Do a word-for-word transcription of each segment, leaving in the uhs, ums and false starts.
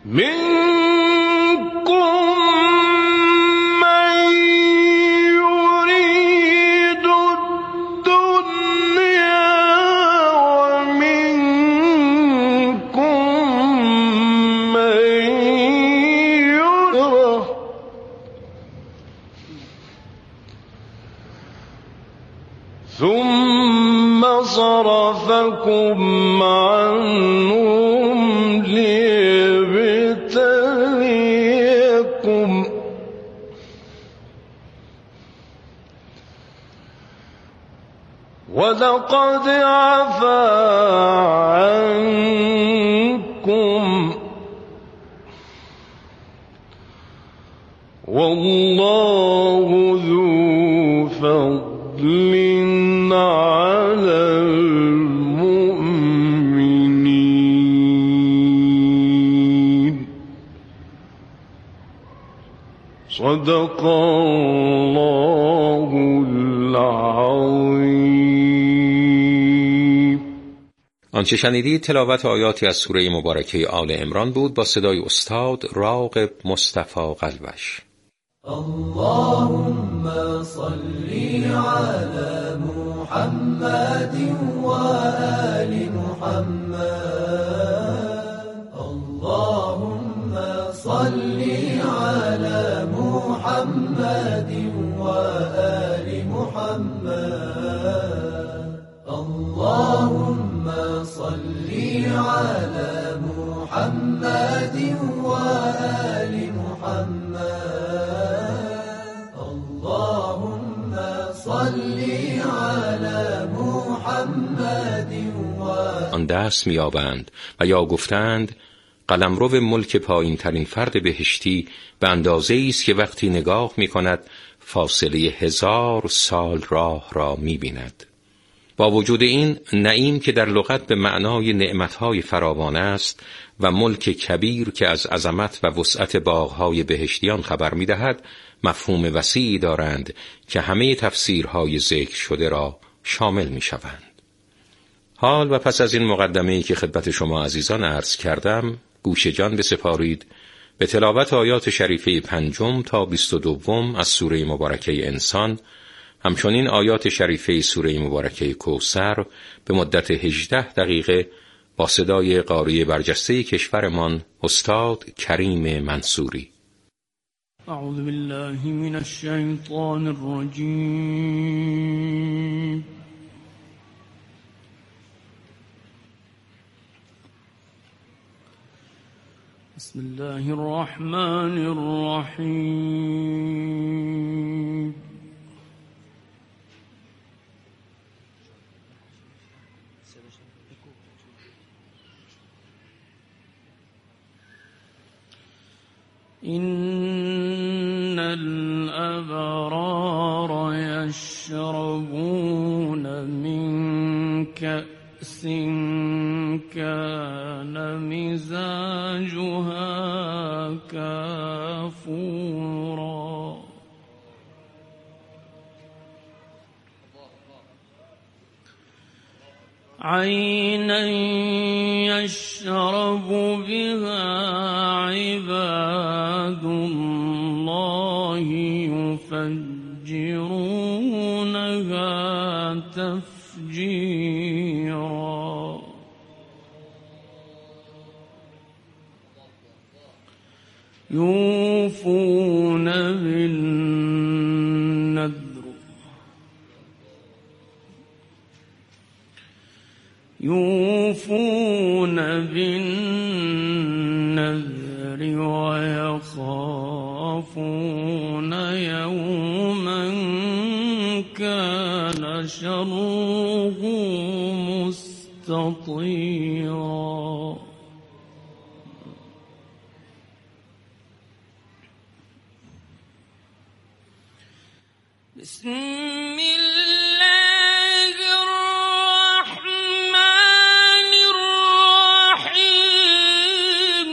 منكم من يريد الدنيا ومنكم من يريد ثم صرفكم عنهم ليبتليكم ولقد عفا عنكم والله ذو فضل على المؤمنين. صدق الله العظیم. آنچه شنیدید تلاوت آیاتی از سوره مبارکه آل عمران بود با صدای استاد راغب مصطفی قلبش. اللهم صل على محمد وآل محمد. اللهم صل على محمد وآل محمد. اللهم صل على محمد وآل محمد. اللهم صل على محمد وآل. آن دست می‌یابند و یا گفتند قلمرو ملک پایین ترین فرد بهشتی به اندازه‌ای است که وقتی نگاه می‌کند فاصله هزار سال راه را می‌بیند. با وجود این نعیم که در لغت به معنای نعمت‌های فراوان است و ملک کبیر که از عظمت و وسعت باغ‌های بهشتیان خبر می‌دهد، مفهوم وسیعی دارند که همه تفسیرهای ذکر شده را شامل می‌شوند. حال و پس از این مقدمه‌ای که خدمت شما عزیزان عرض کردم، گوش جان بسپارید به تلاوت آیات شریفه پنجم تا بیست و دوم از سوره مبارکه انسان، همچنین آیات شریفه سوره مبارکه کوثر به مدت هجده دقیقه با صدای قاری برجسته کشورمان استاد کریم منصوری. اعوذ بالله من الشیطان الرجیم. بسم الله الرحمن الرحیم. إن الأبرار يشربون من كأس كان مزاجها كافورا عينا يشرب بها عباد الله يفجرونها تفجيرا يوفون بالنذر يوفون بالنذر ويخافون يوما كان شره مستطيرا بسم الله الرحمن الرحيم.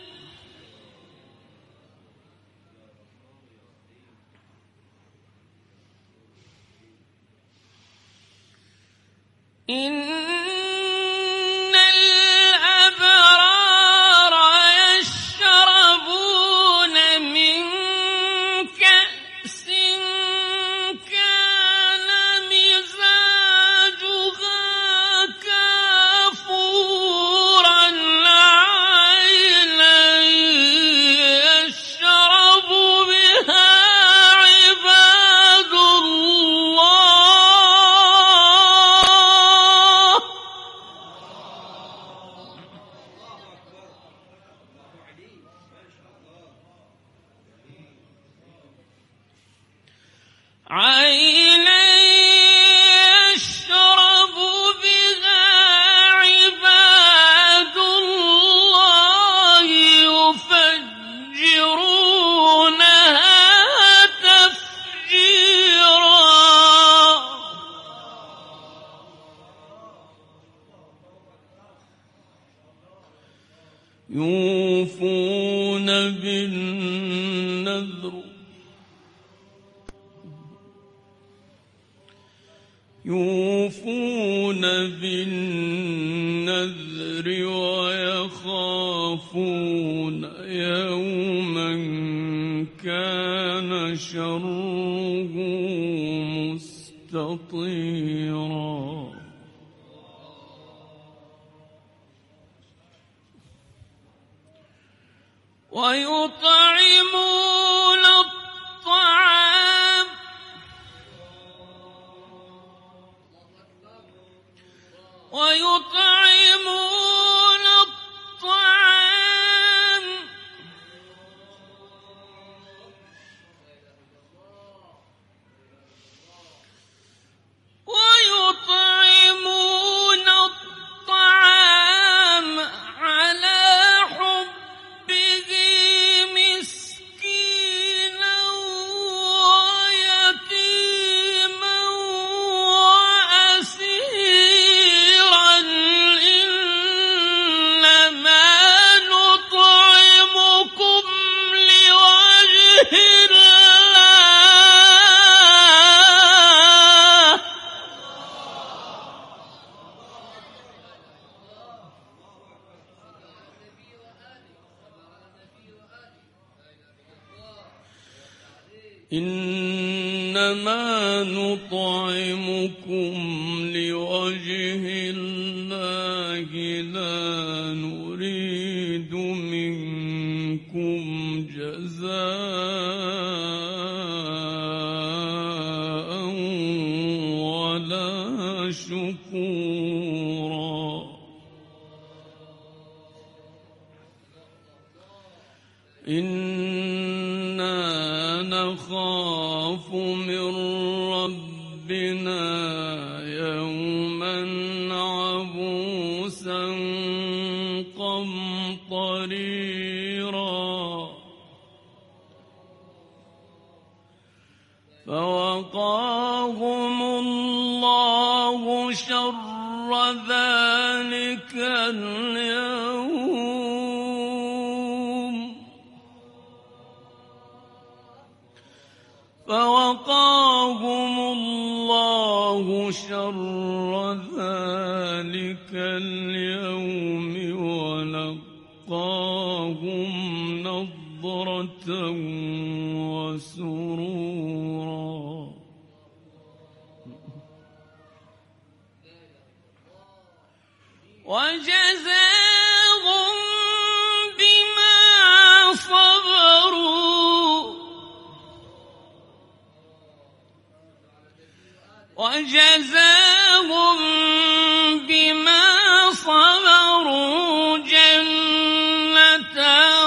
إن الأبرار يشربون يوفون بالنذر يوفون بالنذر ويخافون يوما كان شره مستطيرا ويطعمون الطعام ويطعمون الطعام ويطعمون الطعام على حبه مسكينا ويتيما وأسيرا إنما نطعمكم لوجه الله إنما نطعمكم لوجه الله لا نريد منكم جزاء ولا شكورا إنا نخاف من ربنا يوما عبوسا قمطريرا فوقاهم الله شر ذلك اليوم فوقاهم الله شر ذلك اليوم ولقاهم نضرة وسرورا وجزاهم بما صبروا وجزاهم بما صبروا جنة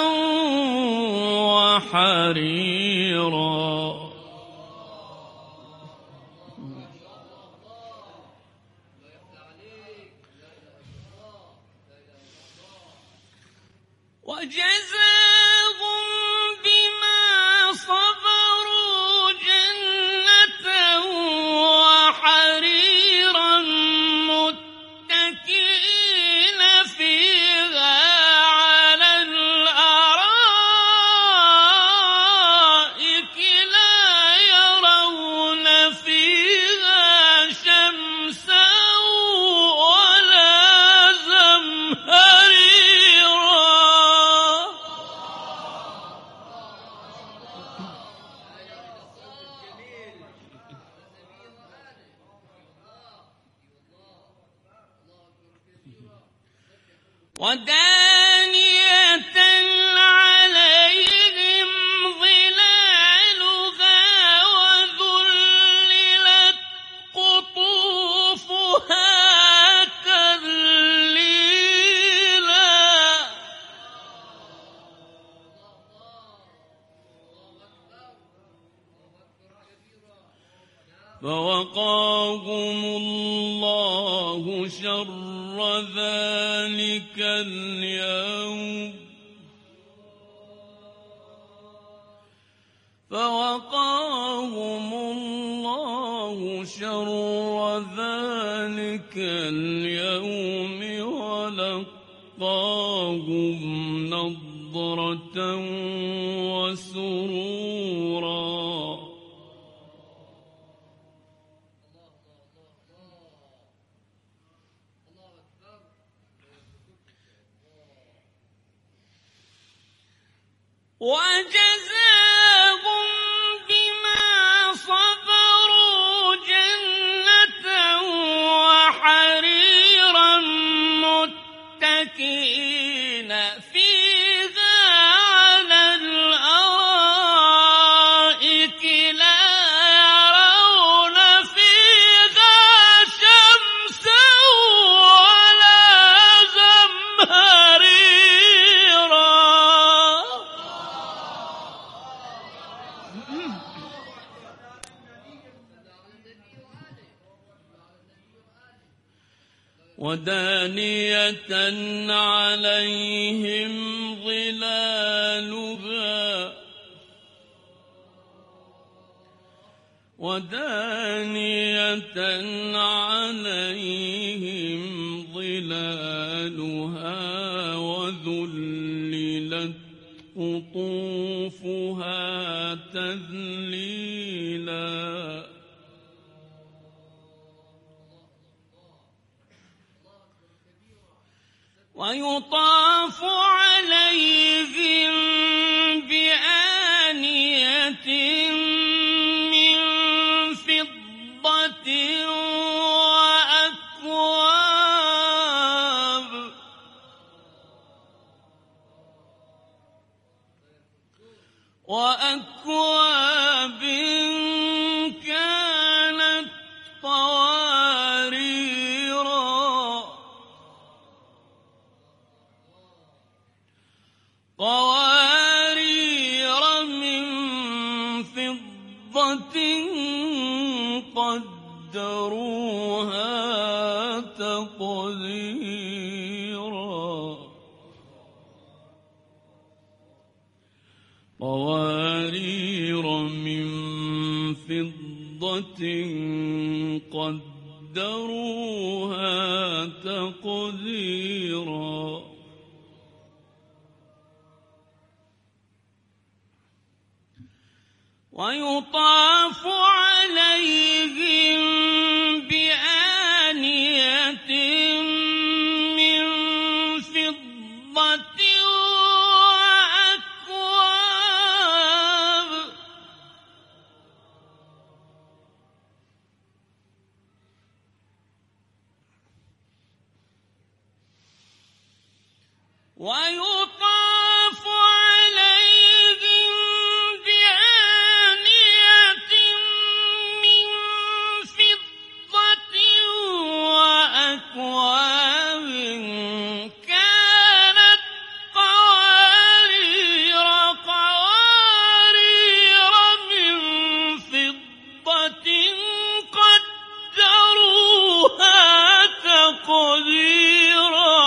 وحريرا وجزاهم بما صبروا جنة وحريرا متكئين فيها على الأرائك لا يرون فيها شمسا ولا زمهريرا ودانية عليهم ظلالها وذللت قطوفها تذليلا فوقاهم الله شر ذلك اليوم فوقاهم الله شر ذلك اليوم ولقاهم ولقاهم نضرة وسرورا وجزاهم بما صبروا جنة وحريرا متكئين فيها على الأرائك لا يرون فيها شمسا ولا زمهريرا ودانية عليهم ظلالها ودانية عليهم ظلالها وذللت قطوفها تذليلا ويطاف عليهم بآنية من فضة وأكواب وأكواب كانت قواريرا قوارير من فضة قدروها تقديرا قوارير من فضة قدروها تقديرا ويطاف عليهم بآنية من فضة وأكواب ويطاف عليهم بآنية من فضة وأكواب كانت قوارير قوارير من فضة قدروها تقديرا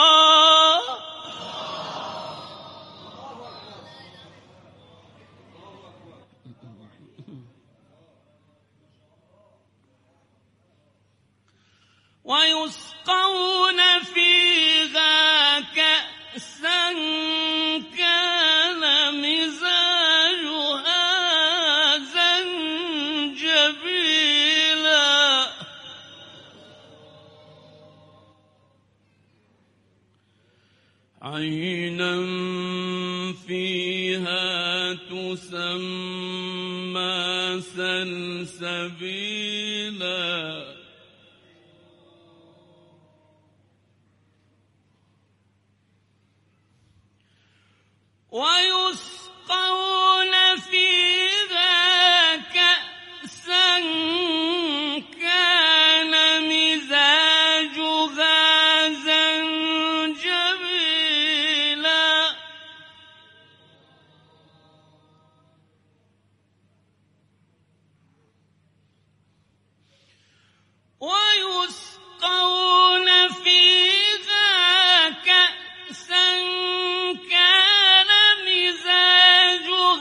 ويسقون فيها كأسا كان مزاجها زنجبيلا عينا فيها تسمى سلسبيلا ويسقون فيها كأسا كان مزاجها زنجبيلا ويسقون فيها كأسا كان مزاجها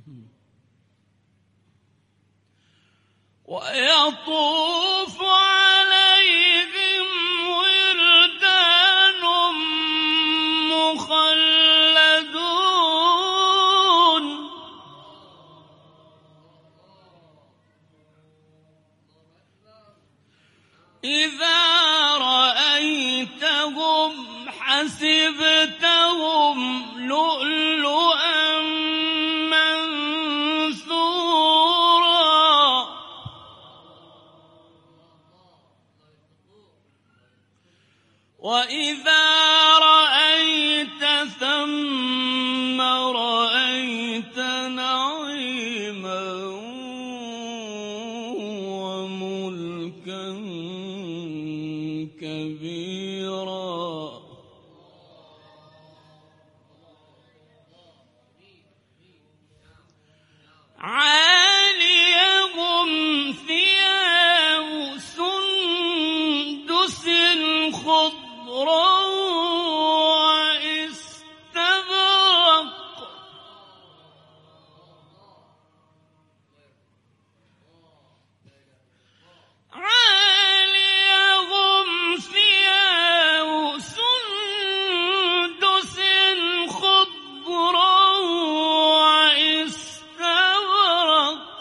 ويطوف عليهم ولدان مخلدون إذا رأيتهم حسبتهم لؤلؤا منثورا وإذا رأيت ثم رأيت نعيما وملكا كبيرا عاليهم ثياب سندس خضر واستبرق عاليهم ثياب سندس خضر واستبرق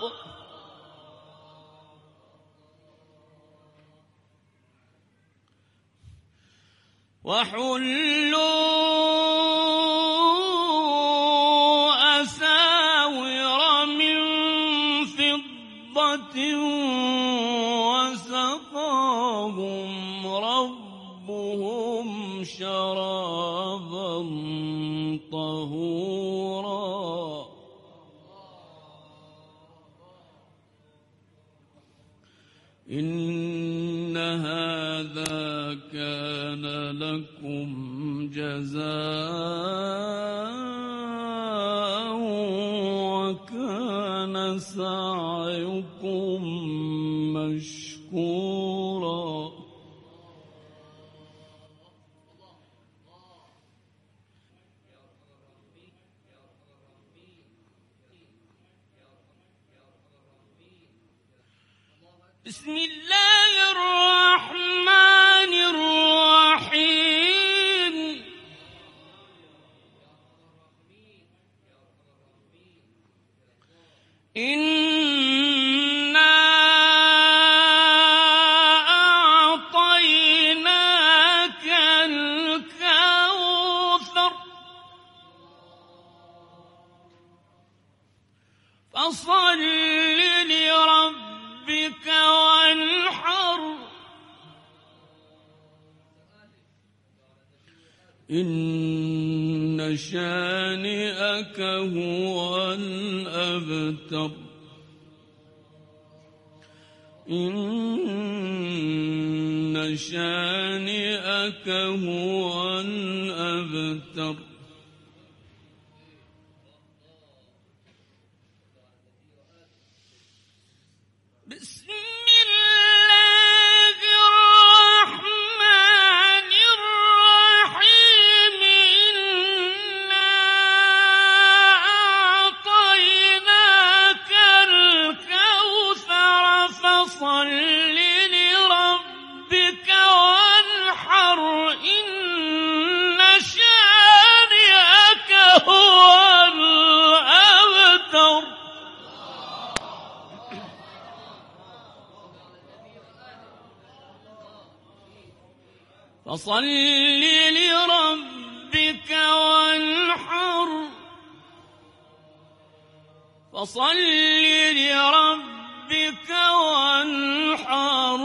وحلوا أساور من فضة وسقاهم ربهم شرابا طهورا إن هذا كان لكم جزاء وكان سعيكم مشكورا بسم الله الرحمن الرحيم إنا أعطيناك الكوثر فصل لربك وانحر إن شانئك هو الأبتر إن شانئك هو الأبتر بسم الله الرحمن الرحيم إنا أعطيناك الكوثر فصل لربك وانحر إن شانئك هو الأبتر فصل لربك وانحر فصل لربك وانحر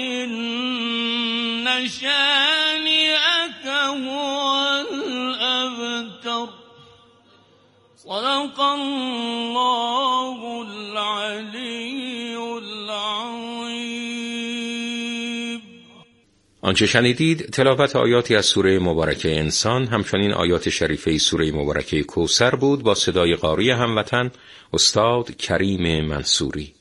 إن شانئك هو الأبتر صدق الله العلي العظيم. آنچه شنیدید تلاوت آیاتی از سوره مبارکه انسان، همچنین آیات شریفه سوره مبارکه کوثر بود با صدای قاری هموطن استاد کریم منصوری.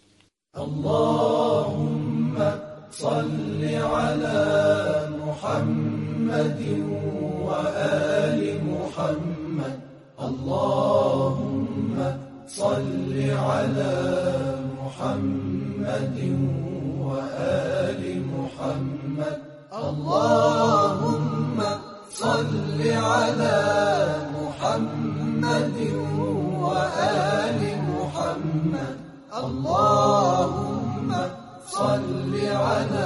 اللهم صل على محمد و آل محمد. اللهم صل على محمد وآل محمد. اللهم صل على محمد وآل محمد. اللهم صل على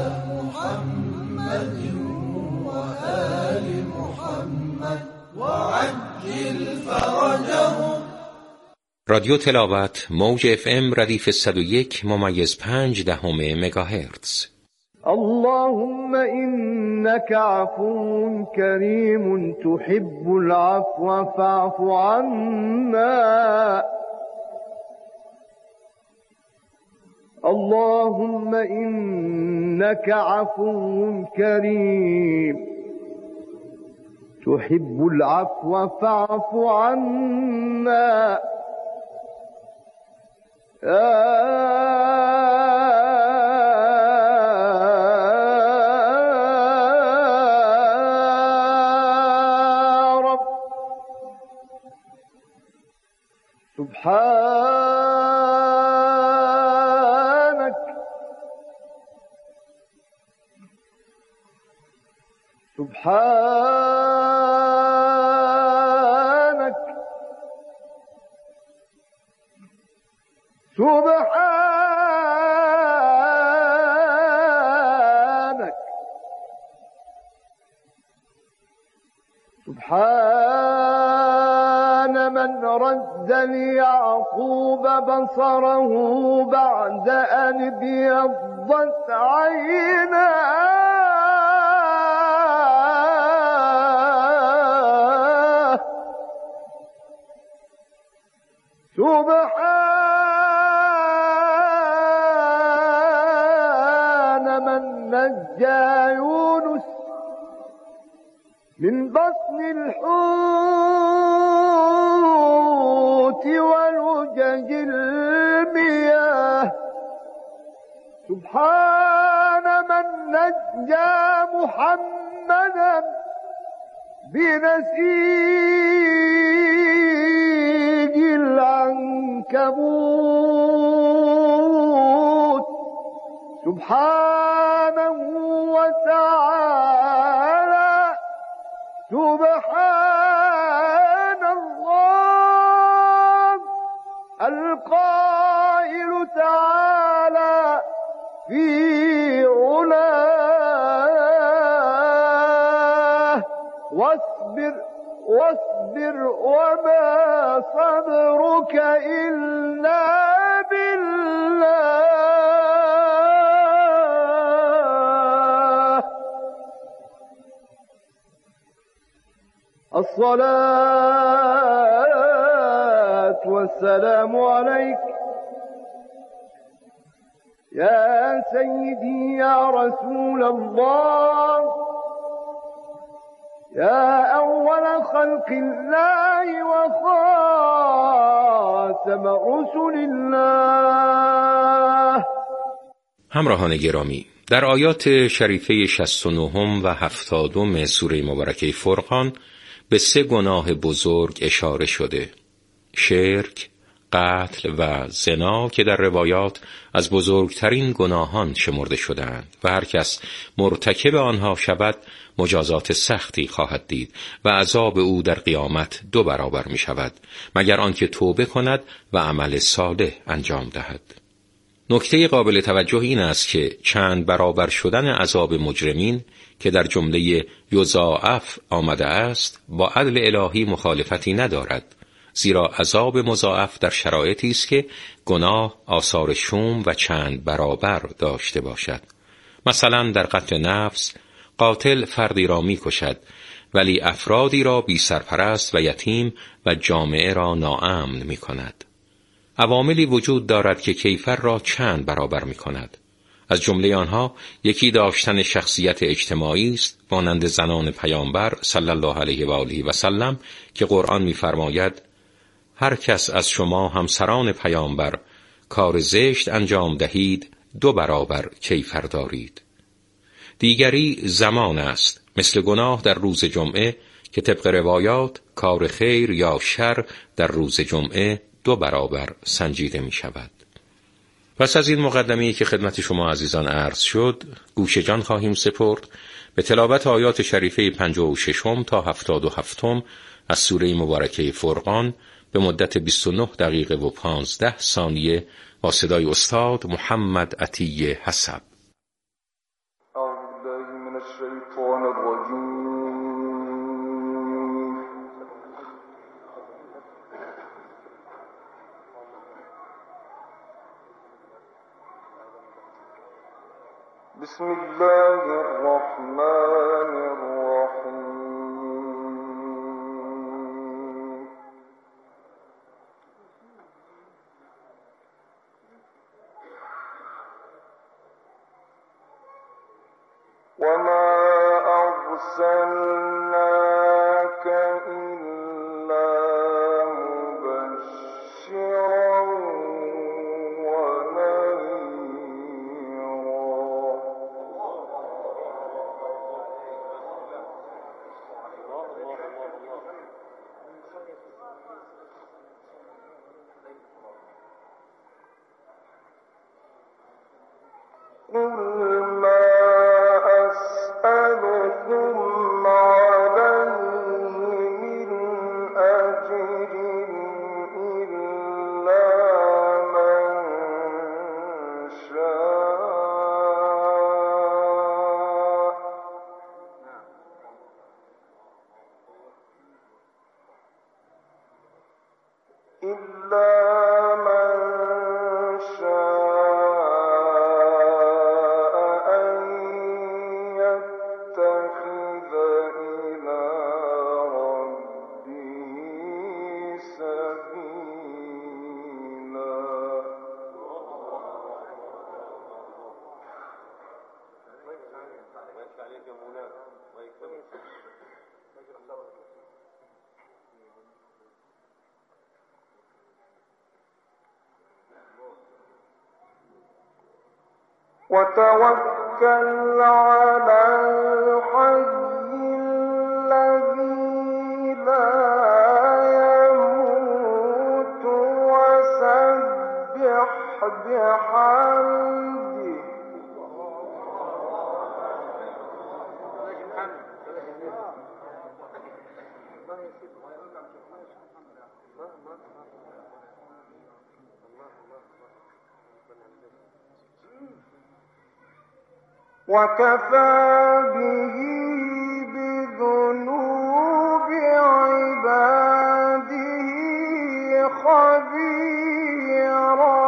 محمد وآل محمد وعجل فرجهم. رادیو تلاوت موج اف ام ردیف صد و یک ممیز پنج دهم مگاهرتز. اللهم إنك عفو كريم تحب العفو فاعف عنا. اللهم إنك عفو كريم تحب العفو فاعف عنا. يا سبحانك سبحانك سبحانك سبحان من رد ليعقوب بصره بعد أن ابيضت عيناه. سبحان من نجى يونس من بطن الحوت ولجج المياه. سبحان من نجى محمدا بنسيج العنكبوت. سبحانه وتعالى سبحان الله القائل تعالى في علاه. واصبر واصبر وما صبرك إلا بالله. الصلاة والسلام عليك يا سيدي يا رسول الله، يا أول خلق الله وخاتم رسل الله. همراهان گرامی، در آیات شریفه شصت و نه و هفتاد سوره مبارکه فرقان به سه گناه بزرگ اشاره شده: شرک، قتل و زنا که در روایات از بزرگترین گناهان شمرده شدند و هر کس مرتکب آنها شود مجازات سختی خواهد دید و عذاب او در قیامت دو برابر می شود مگر آنکه توبه کند و عمل صالح انجام دهد. نکته قابل توجه این است که چند برابر شدن عذاب مجرمین که در جمله یضاعف آمده است با عدل الهی مخالفتی ندارد، زیرا عذاب مضاعف در شرایطی است که گناه آثار شوم و چند برابر داشته باشد. مثلا در قتل نفس قاتل فردی را می کشد ولی افرادی را بی سرپرست و یتیم و جامعه را ناامن می کند. عواملی وجود دارد که کیفر را چند برابر می کند. از جمله آنها یکی داشتن شخصیت اجتماعی است مانند زنان پیامبر صلی الله علیه و آله و سلم که قرآن می فرماید هر کس از شما همسران پیامبر کار زشت انجام دهید دو برابر کیفر دارید. دیگری زمان است، مثل گناه در روز جمعه که طبق روایات کار خیر یا شر در روز جمعه دو برابر سنجیده می شود. پس از این مقدمه‌ای که خدمت شما عزیزان عرض شد، گوش جان خواهیم سپرد به تلاوت آیات شریفه پنجاه و ششم تا هفتاد و هفتم از سوره مبارکه فرقان به مدت بیست و نه دقیقه و پانزده ثانیه با صدای استاد محمد عطیه حسب. بسم الله الرحمن الرحيم وما أرسلناك إلا مبشرا وتوكل على الحي الذي لا يموت وسبح بحمده وكفى به بذنوب عباده خبيرا.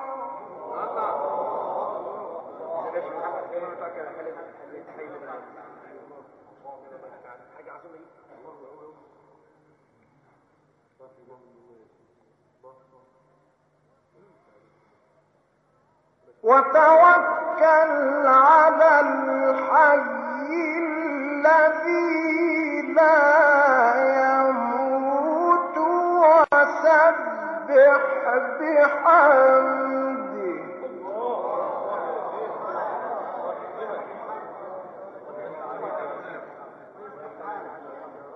وتوكل على الحي الذي لا يموت وسبح بحمده